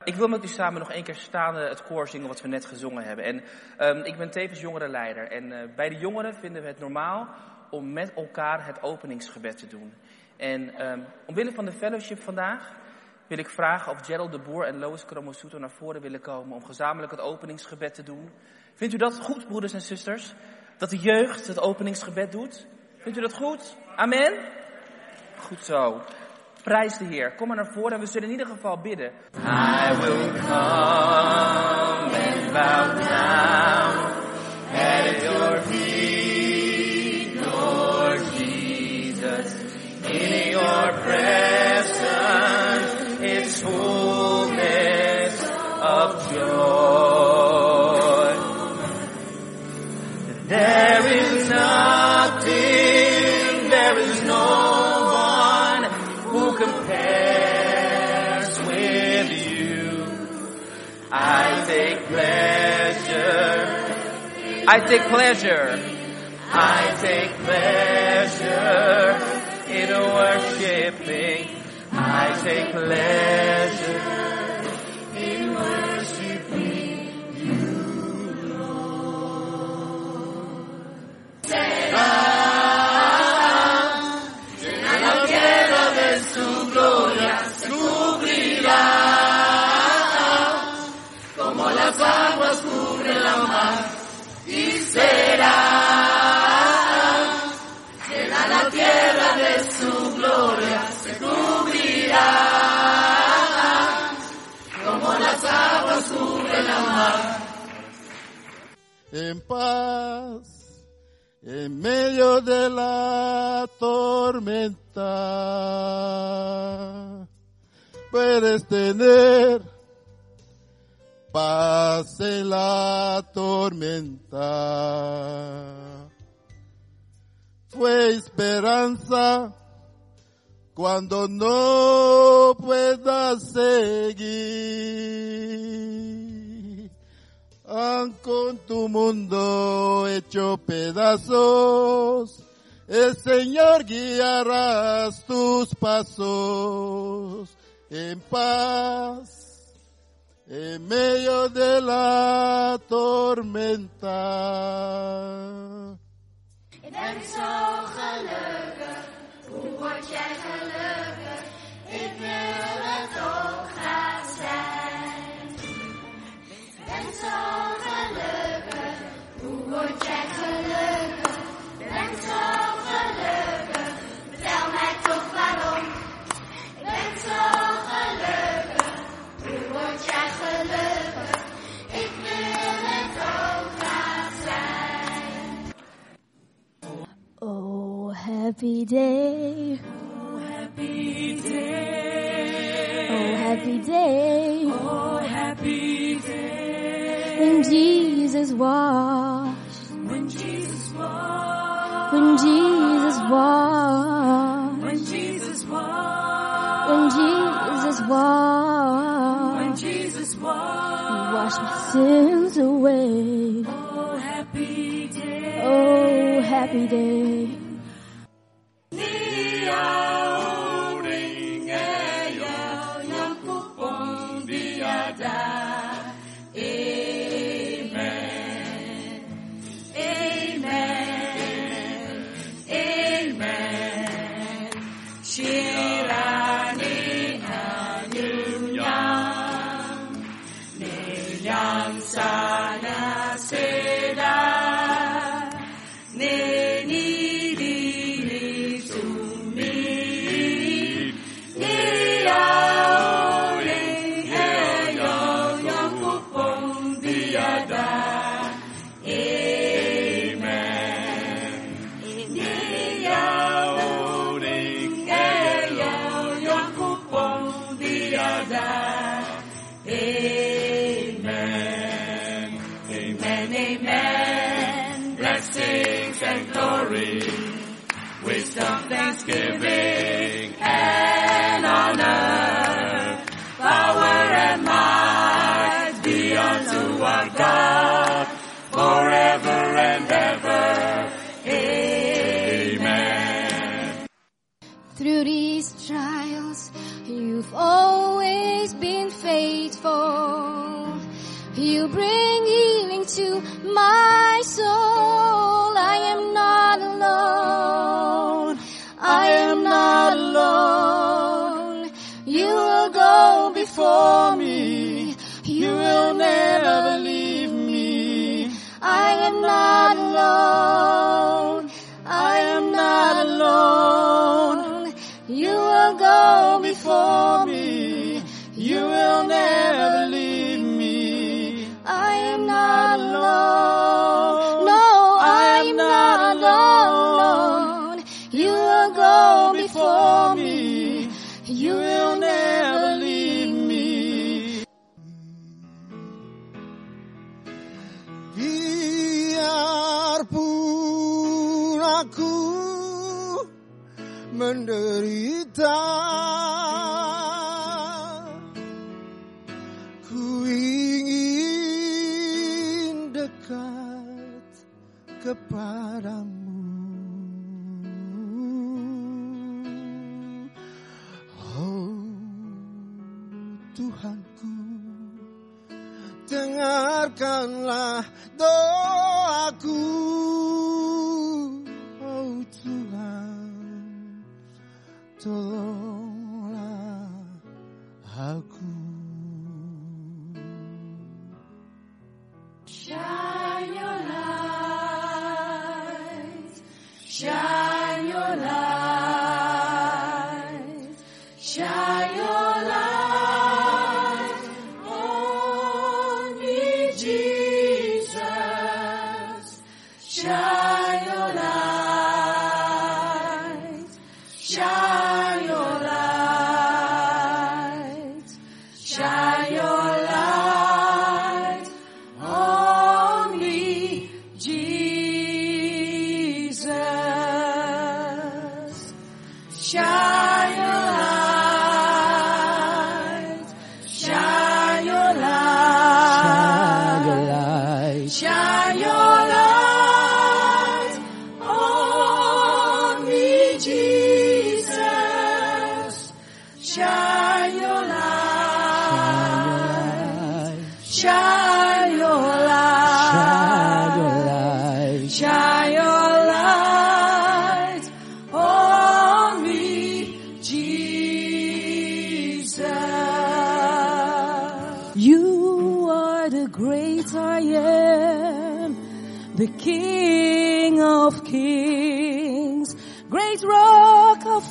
Ik wil met u samen nog 1 keer staande het koor zingen wat we net gezongen hebben. En ik ben tevens jongerenleider. En bij de jongeren vinden we het normaal om met elkaar het openingsgebed te doen. En omwille van de fellowship vandaag wil ik vragen of Gerald de Boer en Lois Kromosuto naar voren willen komen om gezamenlijk het openingsgebed te doen. Vindt u dat goed, broeders en zusters? Dat de jeugd het openingsgebed doet? Vindt u dat goed? Amen? Goed zo. Prijs de Heer. Kom maar naar voren en we zullen in ieder geval bidden. I will come and bow down at your feet, Lord Jesus. In your presence is fullness of joy. There is nothing, there is no one who compares with you. I take pleasure in worshiping. I take pleasure in worshiping you, Lord. Llena la tierra de su gloria, se cubrirá, como las aguas cubren la mar, y será. Llena la tierra de su gloria, se cubrirá, como las aguas cubren la mar. En paz, en medio de la tormenta, puedes tener paz en la tormenta. Fue esperanza cuando no puedas seguir. Con tu mundo hecho pedazos, el Señor guiará tus pasos en paz, en medio de la tormenta. Ik ben zo gelukkig, hoe word jij gelukkig? Ik wil het ook graag zijn. Ik ben zo gelukkig, hoe word jij gelukkig? Ik ben zo gelukkig, vertel mij toch waarom. Ik ben zo gelukkig, hoe word jij gelukkig? Ik wil het ook graag zijn. Oh, happy day. Oh, happy day. Oh, happy day. Oh, happy day. When Jesus washed. When Jesus washed. When Jesus washed. When Jesus washed. When Jesus washed. When Jesus washed. He washed my sins away. Oh, happy day. Oh, happy day. Wisdom, thanksgiving, and honor, power and might be unto our God, forever and ever. Amen. Through these trials, you've always been faithful. You bring healing to my soul. I am not alone. I am not alone. You will go before me. You will never leave me. I am not alone. I am not alone. You will go before me. You will never leave me. I am not alone. No, I am not alone. You will go before me. You will never leave me. Biarpun aku menderita, ku ingin dekat kepadamu. Oh Tuhanku, dengarkanlah doaku. Oh Tuhan, tolonglah aku. Shine your light, shine your light, shine your light on me, Jesus. Shine your light, shine your light, shine your light on me, Jesus. Shine your light, shine your light, shine your light on me, Jesus. Shine your light, shine your light, shine your light on me, Jesus. You are the great I am, the King of Kings, great Rock of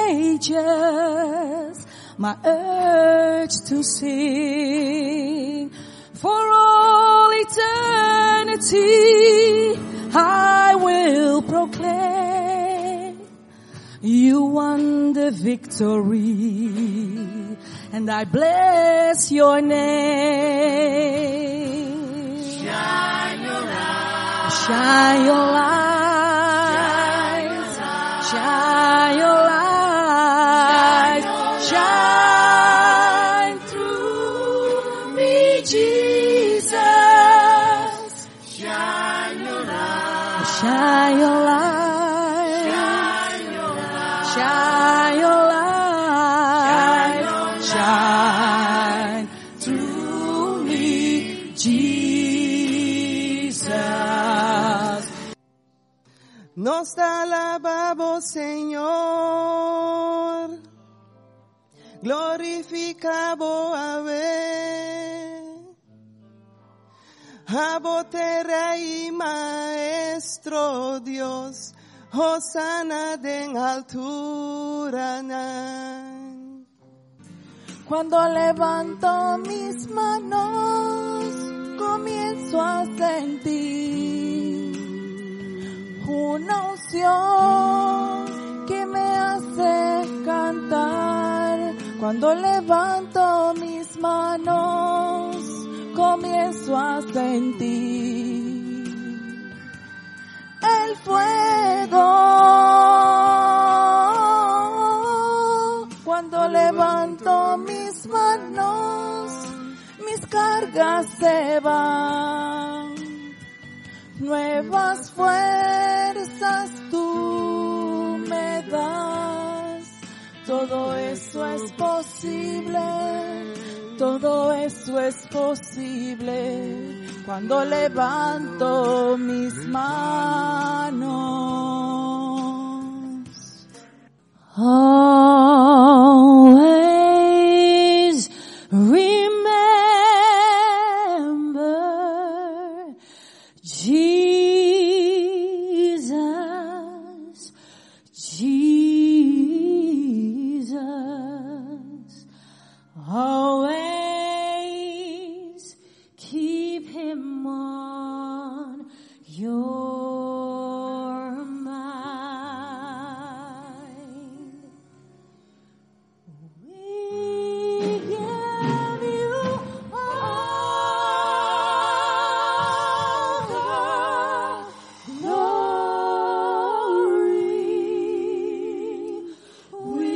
Ages, my urge to sing. For all eternity, I will proclaim you won the victory, and I bless your name. Shine your light, shine your light, shine your light, shine through me, Jesus. Shine your light, shine your light, shine your light, shine through me, Jesus. Nos alabamos, Señor, glorificamos a vos, Rey y Maestro Dios, Hosana en altura. Cuando levanto mis manos, comienzo a sentir una unción que me hace cantar. Cuando levanto mis manos, comienzo a sentir el fuego. Cuando levanto mis manos, mis cargas se van. Nuevas fuerzas tú me das. Todo eso es posible. Todo eso es posible cuando levanto mis manos. Always remember Jesus, Jesus. Always keep him on your mind. We give you all the glory. We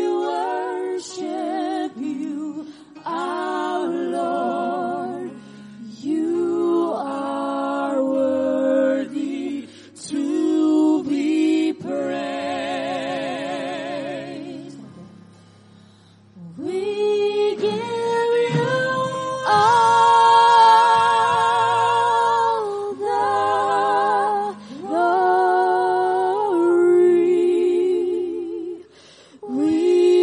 worship you, our Lord. You are worthy to be praised. We give you all the glory. We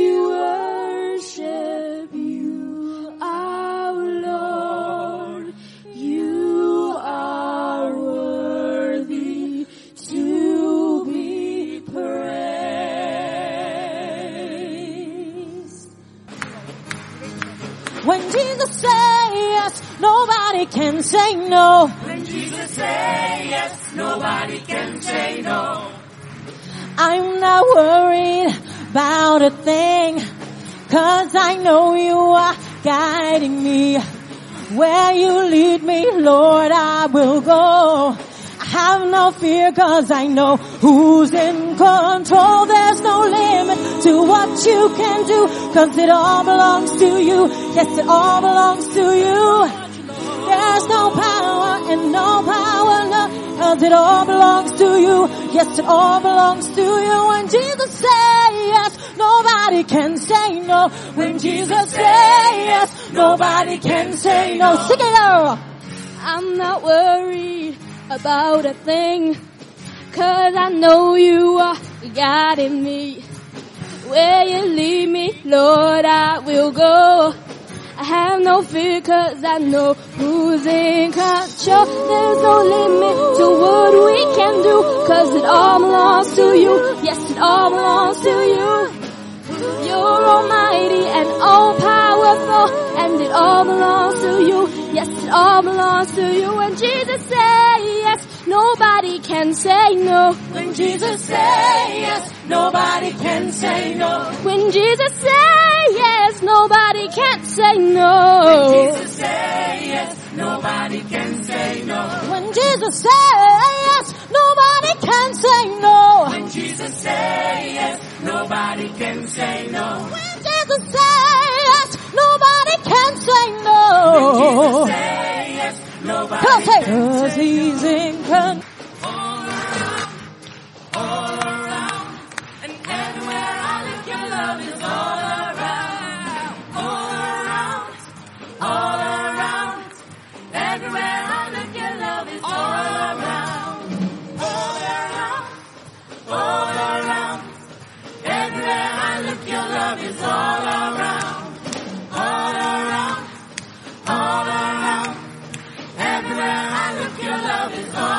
worship you, our Lord. You are worthy to be praised. When Jesus says yes, nobody can say no. When Jesus say yes, nobody can say no. I'm not worried about a thing, 'cause I know you are guiding me. Where you lead me, Lord, I will go. I have no fear, 'cause I know who's in control. There's no limit to what you can do, 'cause it all belongs to you. Yes, it all belongs to you. There's no power and no power, no, 'cause it all belongs to you. Yes, it all belongs to you. When Jesus says yes, nobody can say no. When Jesus says yes, nobody can say no. Sing it out. I'm not worried about a thing, 'cause I know you are guiding me. Where you lead me, Lord, I will go. I have no fear, 'cause I know who's in control. There's no limit to what we can do, 'cause it all belongs to you. Yes, it all belongs to you. You're almighty and all powerful, and it all belongs to you. Yes, it all belongs to you. When Jesus says yes, nobody can say no. When Jesus says yes, nobody can say no. When Jesus says yes, nobody can say no. Jesus say yes, nobody can say no. When Jesus says yes, nobody can say no. When Jesus say yes, nobody can say no. When Jesus says yes, nobody can say no. When Jesus say yes, nobody can say no. 'Cause he's in control. All around, and everywhere I look, your love is all around. All around, all around, everywhere I look, your love is all around. All around, all around, everywhere I look, your love is all around. All around, everywhere I look, your love is all around.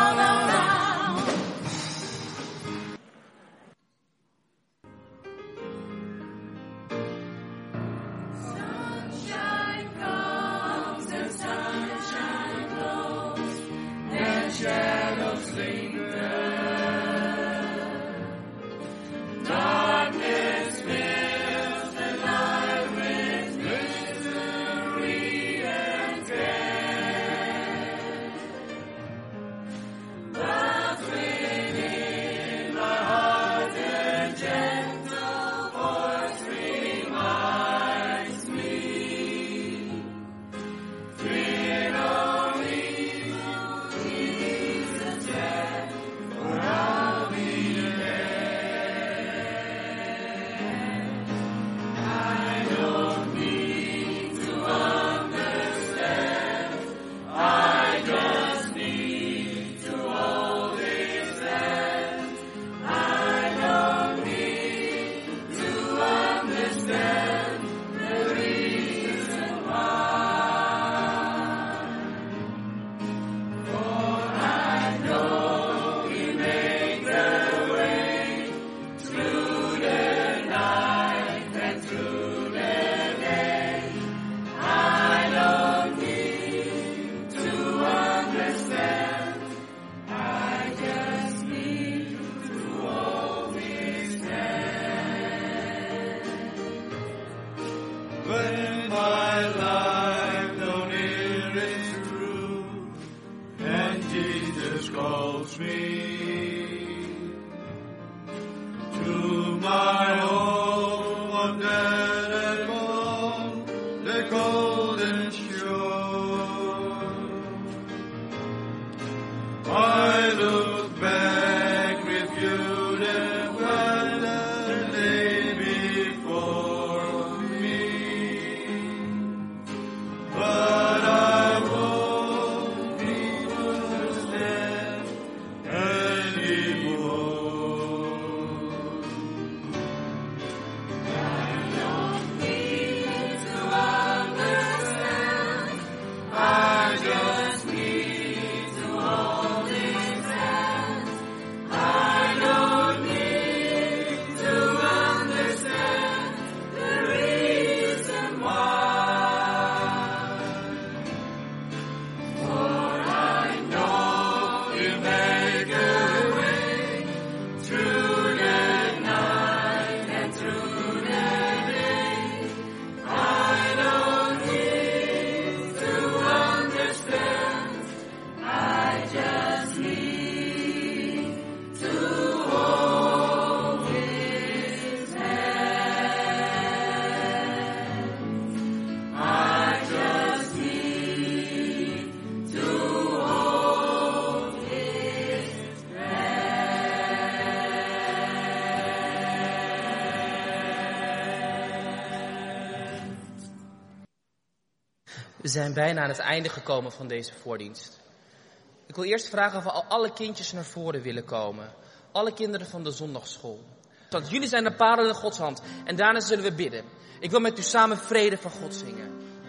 We zijn bijna aan het einde gekomen van deze voordienst. Ik wil eerst vragen of alle kindjes naar voren willen komen. Alle kinderen van de zondagschool. Want jullie zijn de parelen in Gods hand. En daarna zullen we bidden. Ik wil met u samen vrede van God zingen.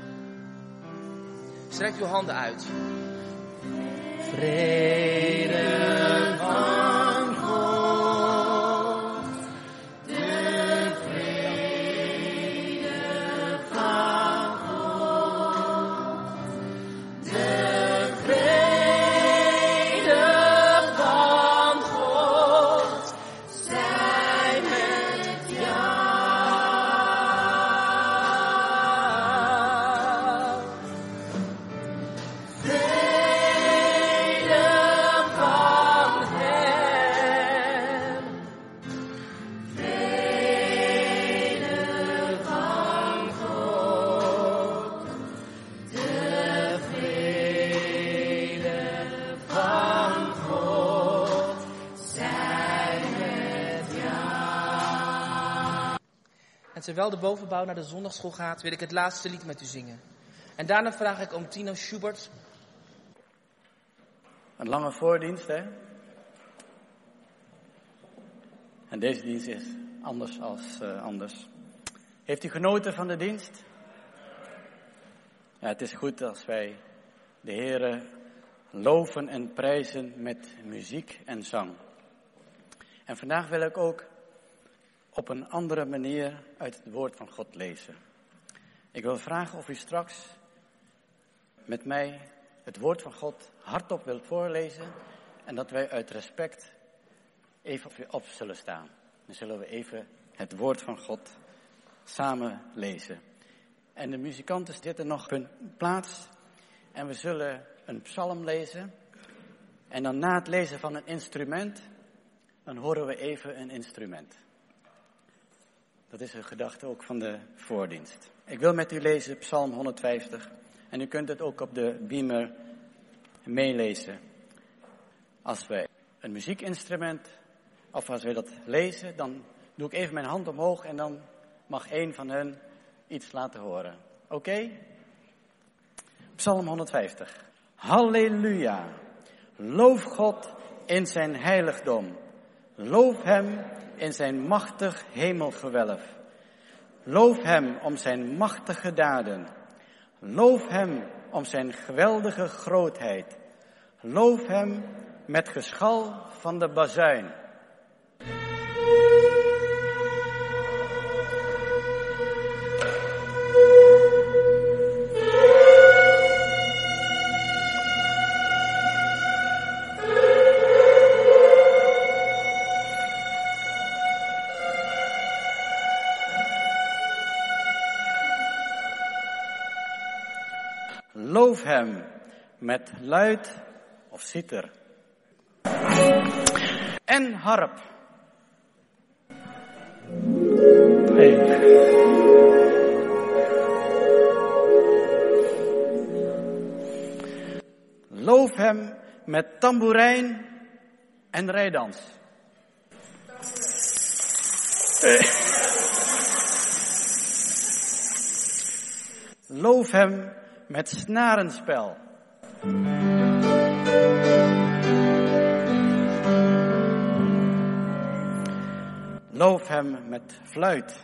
Strek uw handen uit. Vrede van God. De vrede van God. De vrede van God. Zij met jou. En terwijl de bovenbouw naar de zondagschool gaat, wil ik het laatste lied met u zingen. En daarna vraag ik om Tino Schubert. Een lange voordienst, hè? En deze dienst is anders als anders. Heeft u genoten van de dienst? Ja, het is goed als wij de Heere loven en prijzen met muziek en zang. En vandaag wil ik ook op een andere manier uit het woord van God lezen. Ik wil vragen of u straks met mij het woord van God hardop wilt voorlezen en dat wij uit respect even op zullen staan. Dan zullen we even het woord van God samen lezen. En de muzikanten zitten nog op hun plaats en we zullen een psalm lezen. En dan na het lezen van een instrument, dan horen we even een instrument. Dat is een gedachte ook van de voordienst. Ik wil met u lezen Psalm 150. En u kunt het ook op de beamer meelezen. Als wij een muziekinstrument, of als wij dat lezen, dan doe ik even mijn hand omhoog en dan mag één van hen iets laten horen. Oké? Psalm 150. Halleluja. Loof God in zijn heiligdom. Loof hem in zijn machtig hemelgewelf. Loof hem om zijn machtige daden. Loof hem om zijn geweldige grootheid. Loof hem met geschal van de bazuin. Loof hem met luid of citer en harp. Loof hem met tamboerijn en rijdans. Loof hem met snarenspel. Loof hem met fluit.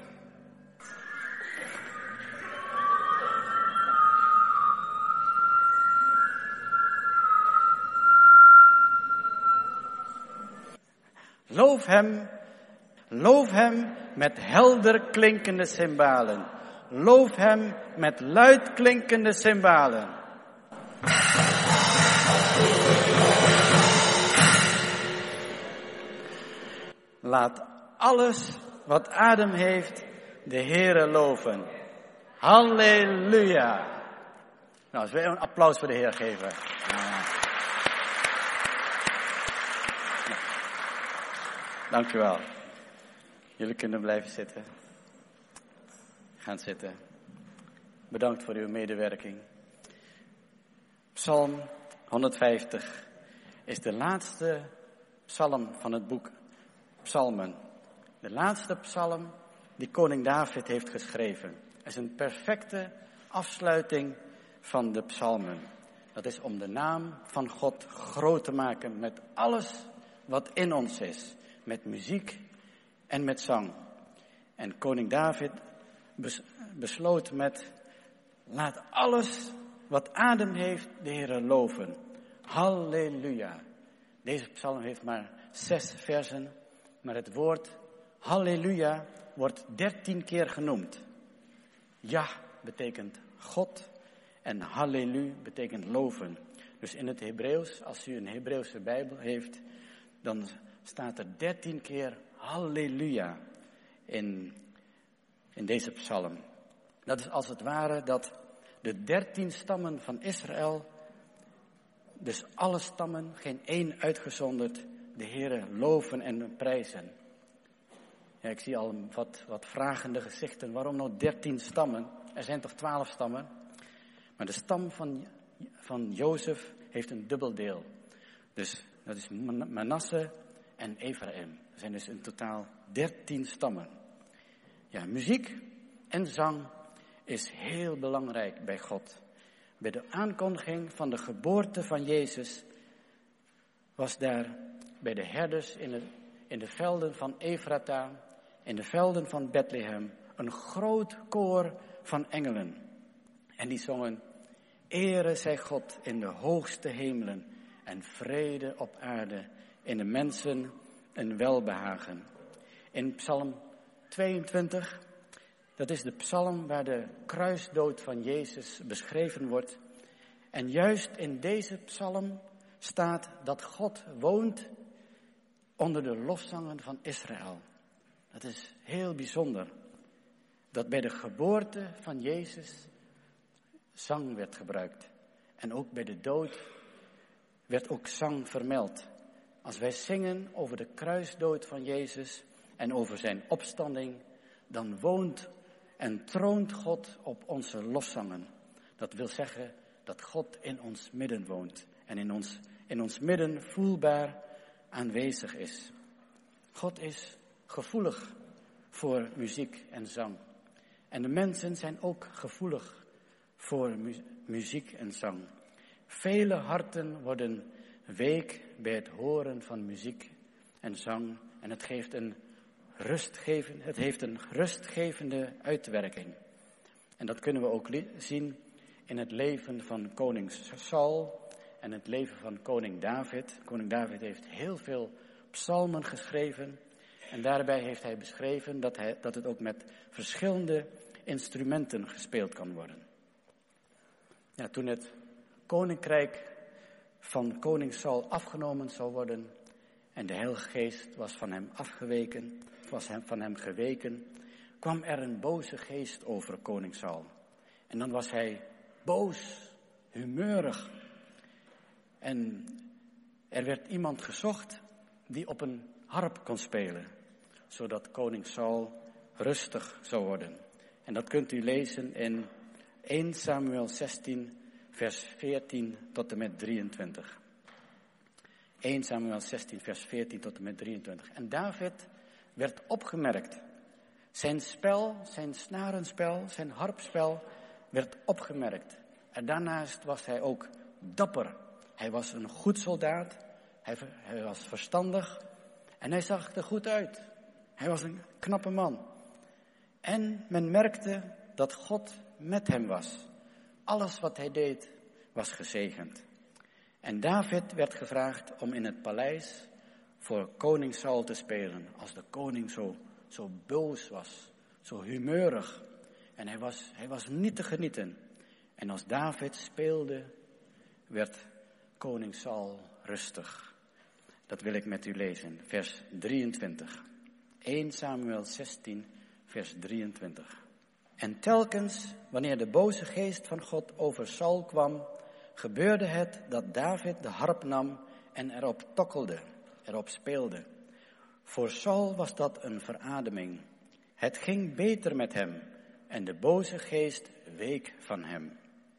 Loof hem met helder klinkende cymbalen. Loof hem met luid klinkende cymbalen. Laat alles wat adem heeft de Heere loven. Halleluja. Nou, zullen we een applaus voor de Heer geven? Dank u wel. Jullie kunnen blijven zitten. Gaan zitten. Bedankt voor uw medewerking. Psalm 150 is de laatste psalm van het boek Psalmen. De laatste psalm die koning David heeft geschreven. Het is een perfecte afsluiting van de psalmen. Dat is om de naam van God groot te maken met alles wat in ons is. Met muziek en met zang. En koning David besloot met: laat alles wat adem heeft de Heere loven. Halleluja. Deze psalm heeft maar 6 versen, maar het woord halleluja wordt 13 keer genoemd. Ja betekent God en hallelu betekent loven. Dus in het Hebreeuws, als u een Hebreeuwse Bijbel heeft, dan staat er 13 keer halleluja in deze psalm. Dat is als het ware dat de 13 stammen van Israël, dus alle stammen, geen één uitgezonderd, de Heere loven en prijzen. Ja, ik zie al wat vragende gezichten. Waarom nou 13 stammen? Er zijn toch 12 stammen? Maar de stam van Jozef heeft een dubbel deel. Dus dat is Manasse en Ephraim. Er zijn dus in totaal 13 stammen. Ja, muziek en zang is heel belangrijk bij God. Bij de aankondiging van de geboorte van Jezus was daar bij de herders in de velden van Efrata, in de velden van Bethlehem, een groot koor van engelen. En die zongen: Ere zij God in de hoogste hemelen en vrede op aarde in de mensen een welbehagen. In Psalm 22, dat is de psalm waar de kruisdood van Jezus beschreven wordt. En juist in deze psalm staat dat God woont onder de lofzangen van Israël. Dat is heel bijzonder. Dat bij de geboorte van Jezus zang werd gebruikt. En ook bij de dood werd ook zang vermeld. Als wij zingen over de kruisdood van Jezus en over zijn opstanding, dan woont en troont God op onze lofzangen. Dat wil zeggen dat God in ons midden woont en in ons midden voelbaar aanwezig is. God is gevoelig voor muziek en zang. En de mensen zijn ook gevoelig voor muziek en zang. Vele harten worden week bij het horen van muziek en zang. En het heeft een rustgevende uitwerking. En dat kunnen we ook zien in het leven van koning Saul en het leven van koning David. Koning David heeft heel veel psalmen geschreven. En daarbij heeft hij beschreven dat het ook met verschillende instrumenten gespeeld kan worden. Ja, toen het koninkrijk van koning Saul afgenomen zou worden en de Heilige Geest was van hem afgeweken, was van hem geweken, kwam er een boze geest over koning Saul. En dan was hij boos, humeurig. En er werd iemand gezocht die op een harp kon spelen, zodat koning Saul rustig zou worden. En dat kunt u lezen in 1 Samuel 16, vers 14 tot en met 23. 1 Samuel 16, vers 14 tot en met 23. En David werd opgemerkt. Zijn spel, zijn snarenspel, zijn harpspel werd opgemerkt. En daarnaast was hij ook dapper. Hij was een goed soldaat. Hij was verstandig. En hij zag er goed uit. Hij was een knappe man. En men merkte dat God met hem was. Alles wat hij deed was gezegend. En David werd gevraagd om in het paleis voor koning Saul te spelen. Als de koning zo boos was, zo humeurig. En hij was niet te genieten. En als David speelde, werd koning Saul rustig. Dat wil ik met u lezen, vers 23. 1 Samuel 16, vers 23. En telkens, wanneer de boze geest van God over Saul kwam, gebeurde het dat David de harp nam en erop tokkelde, erop speelde. Voor Saul was dat een verademing. Het ging beter met hem en de boze geest week van hem.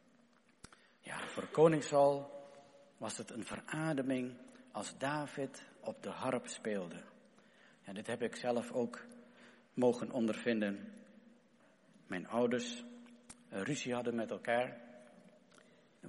Ja, voor koning Saul was het een verademing als David op de harp speelde. Ja, dit heb ik zelf ook mogen ondervinden. Mijn ouders ruzie hadden met elkaar.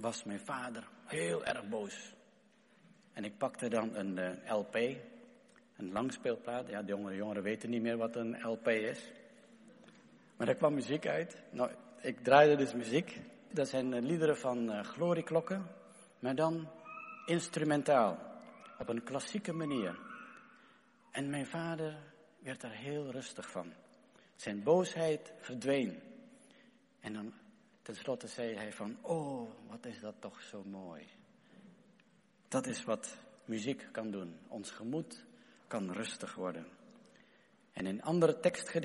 was mijn vader heel erg boos. En ik pakte dan een LP, een langspeelplaat. Ja, de jongeren weten niet meer wat een LP is. Maar er kwam muziek uit. Nou, ik draaide dus muziek. Dat zijn liederen van glorieklokken, maar dan instrumentaal, op een klassieke manier. En mijn vader werd er heel rustig van. Zijn boosheid verdween. En dan tenslotte zei hij van, oh, wat is dat toch zo mooi. Dat is wat muziek kan doen. Ons gemoed kan rustig worden. En in een ander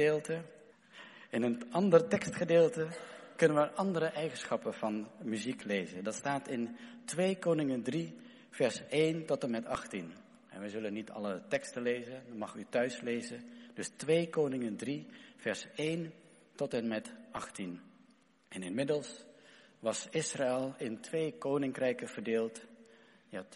tekstgedeelte kunnen we andere eigenschappen van muziek lezen. Dat staat in 2 Koningen 3, vers 1 tot en met 18. En we zullen niet alle teksten lezen, dat mag u thuis lezen. Dus 2 Koningen 3, vers 1 tot en met 18. En inmiddels was Israël in 2 koninkrijken verdeeld. Je had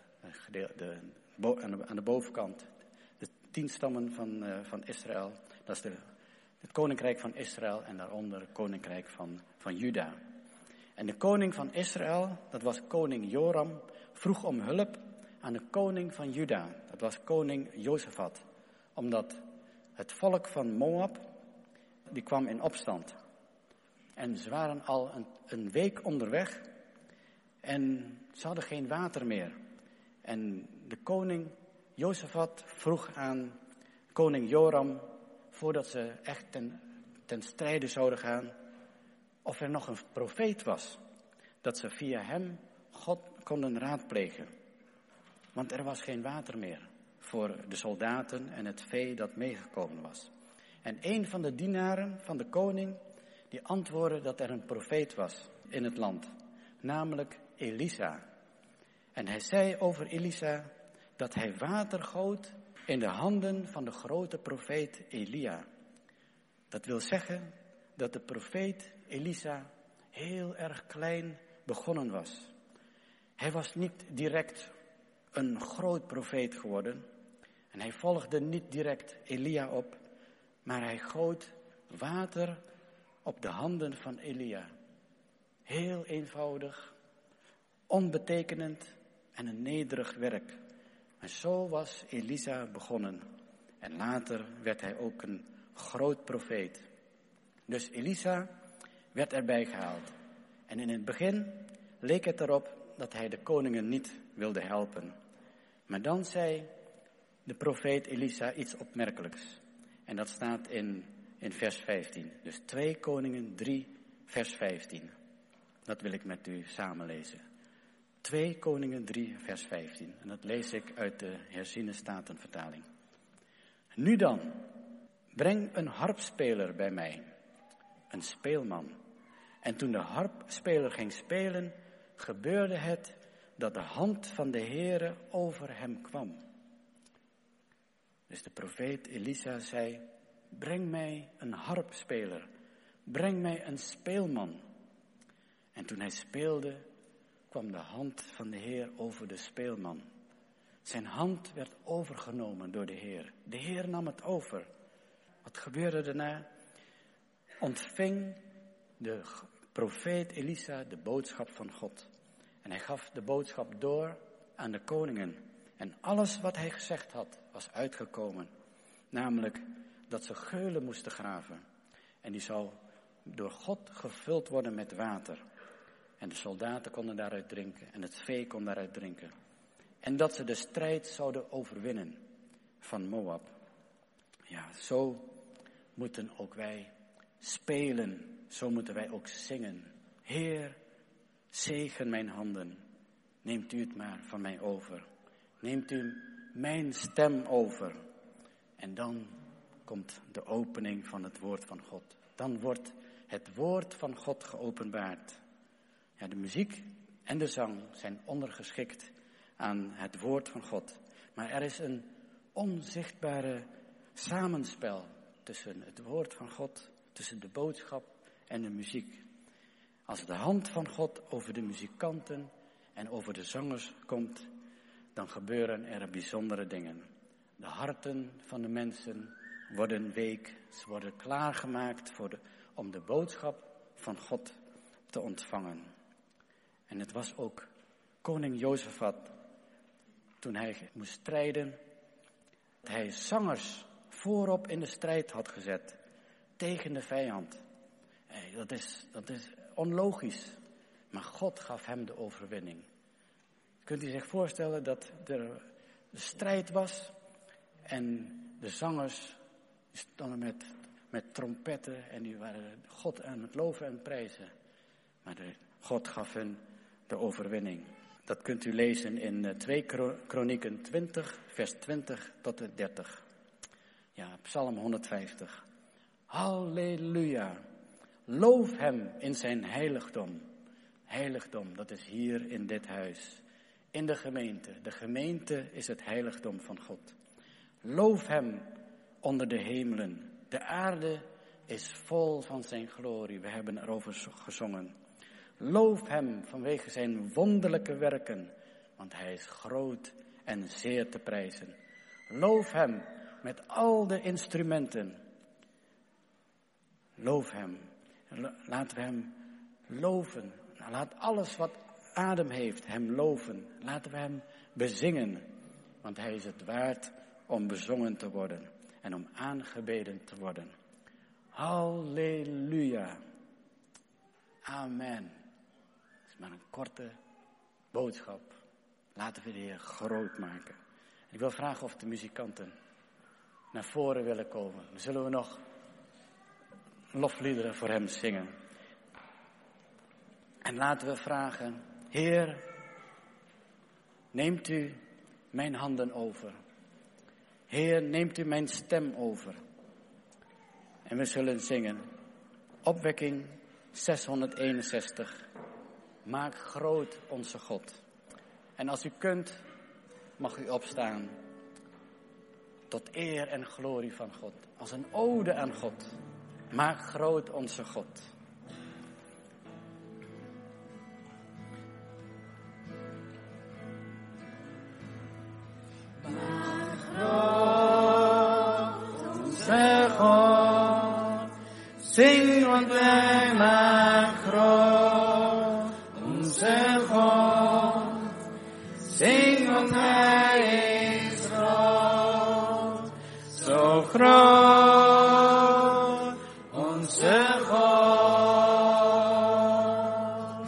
aan de bovenkant de 10 stammen van Israël. Dat is het koninkrijk van Israël en daaronder het koninkrijk van Juda. En de koning van Israël, dat was koning Joram, vroeg om hulp aan de koning van Juda. Dat was koning Jozefat. Omdat het volk van Moab, die kwam in opstand. En ze waren al een week onderweg en ze hadden geen water meer. En de koning Jozefat vroeg aan koning Joram, voordat ze echt ten strijde zouden gaan, of er nog een profeet was. Dat ze via hem God konden raadplegen. Want er was geen water meer voor de soldaten en het vee dat meegekomen was. En een van de dienaren van de koning, die antwoordde dat er een profeet was in het land. Namelijk Elisa. En hij zei over Elisa dat hij water goot in de handen van de grote profeet Elia. Dat wil zeggen dat de profeet Elisa heel erg klein begonnen was. Hij was niet direct een groot profeet geworden. En hij volgde niet direct Elia op. Maar hij goot water op de handen van Elia. Heel eenvoudig, onbetekenend en een nederig werk. En zo was Elisa begonnen. En later werd hij ook een groot profeet. Dus Elisa werd erbij gehaald. En in het begin leek het erop dat hij de koningen niet wilde helpen. Maar dan zei de profeet Elisa iets opmerkelijks. En dat staat in vers 15. Dus 2 Koningen 3, vers 15. Dat wil ik met u samen lezen. 2 Koningen 3, vers 15. En dat lees ik uit de herziene statenvertaling. Nu dan, breng een harpspeler bij mij, een speelman. En toen de harpspeler ging spelen, gebeurde het dat de hand van de Heere over hem kwam. Dus de profeet Elisa zei, breng mij een harpspeler, breng mij een speelman. En toen hij speelde, kwam de hand van de Heer over de speelman. Zijn hand werd overgenomen door de Heer. De Heer nam het over. Wat gebeurde daarna? Ontving de profeet Elisa de boodschap van God. En hij gaf de boodschap door aan de koningen. En alles wat hij gezegd had, was uitgekomen. Namelijk dat ze geulen moesten graven. En die zou door God gevuld worden met water. En de soldaten konden daaruit drinken. En het vee kon daaruit drinken. En dat ze de strijd zouden overwinnen van Moab. Ja, zo moeten ook wij spelen. Zo moeten wij ook zingen. Heer, zegen mijn handen. Neemt u het maar van mij over. Neemt u mijn stem over. En dan komt de opening van het woord van God. Dan wordt het woord van God geopenbaard. Ja, de muziek en de zang zijn ondergeschikt aan het woord van God. Maar er is een onzichtbare samenspel tussen het woord van God, tussen de boodschap en de muziek. Als de hand van God over de muzikanten en over de zangers komt, dan gebeuren er bijzondere dingen. De harten van de mensen worden week, ze worden klaargemaakt om de boodschap van God te ontvangen. En het was ook koning Jozefat, toen hij moest strijden, dat hij zangers voorop in de strijd had gezet tegen de vijand. Dat is onlogisch, maar God gaf hem de overwinning. Kunt u zich voorstellen dat er de strijd was en de zangers stonden met trompetten en die waren God aan het loven en prijzen. Maar God gaf hen de overwinning. Dat kunt u lezen in 2 Kronieken 20, vers 20 tot en 30. Ja, Psalm 150. Halleluja. Loof hem in zijn heiligdom. Heiligdom, dat is hier in dit huis. In de gemeente. De gemeente is het heiligdom van God. Loof hem onder de hemelen. De aarde is vol van zijn glorie. We hebben erover gezongen. Loof hem vanwege zijn wonderlijke werken, want hij is groot en zeer te prijzen. Loof hem met al de instrumenten. Loof hem. Laten we hem loven. Laat alles wat adem heeft hem loven. Laten we hem bezingen, want hij is het waard om bezongen te worden en om aangebeden te worden. Halleluja. Amen. Het is maar een korte boodschap. Laten we de Heer groot maken. Ik wil vragen of de muzikanten naar voren willen komen. Dan zullen we nog lofliederen voor hem zingen. En laten we vragen, Heer, neemt u mijn handen over. Heer, neemt u mijn stem over. En we zullen zingen, opwekking 661. Maak groot onze God. En als u kunt, mag u opstaan. Tot eer en glorie van God. Als een ode aan God. Maak groot onze God. Maak groot onze God. Zing, want wij maak groot onze God. Zing, want hij is groot. Zo groot onze God.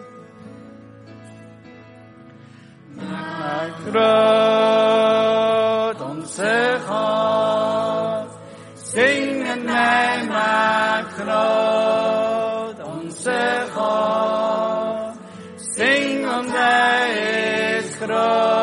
Maak groot onze God. Zing met mij, maak groot onze God. Zing, want hij is groot.